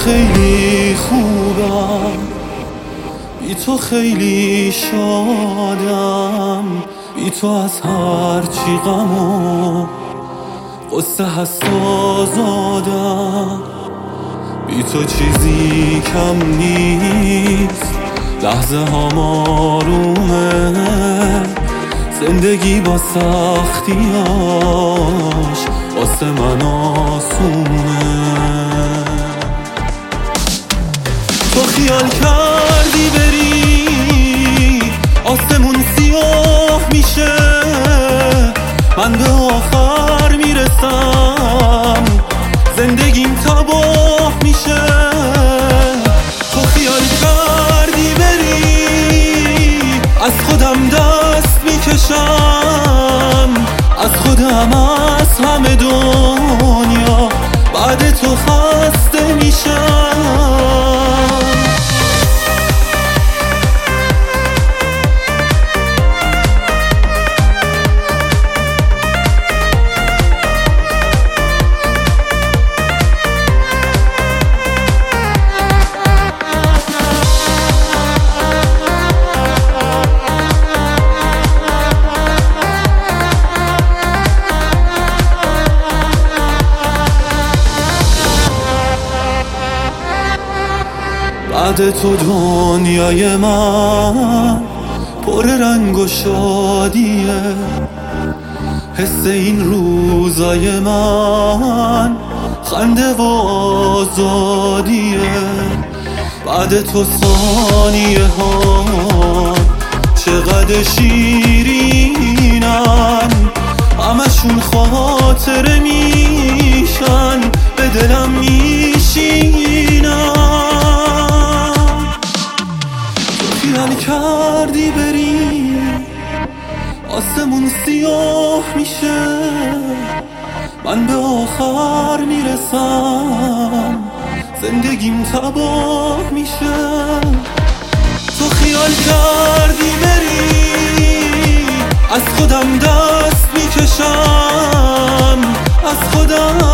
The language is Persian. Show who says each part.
Speaker 1: خیلی خوبم، بی تو خیلی شادم، بی تو از هر چی غم و قصه هست آزادم. بی تو چیزی کم نیست، لحظه ها آرومه، زندگی با سختیاش واسه من آسونه. تو خیال کردی بری آسمون سیاه میشه، من به آخر میرسم زندگیم تباه میشه. تو خیال کردی بری از خودم دست میکشم، از خودم از همه دنیا بعد تو خسته میشم. بعد تو دنیای من پر رنگ و شادیه، حس این روزای من خنده و آزادیه. بعد تو ثانیه ها چقدر شیرینن، همشون خاطره میشن به دلم میشینن. خیال کردی بری آسمون سیاه میشه، من به آخر میرسم زندگیم تباه میشه. تو خیال کردی بری از خودم دست میکشم، از خودم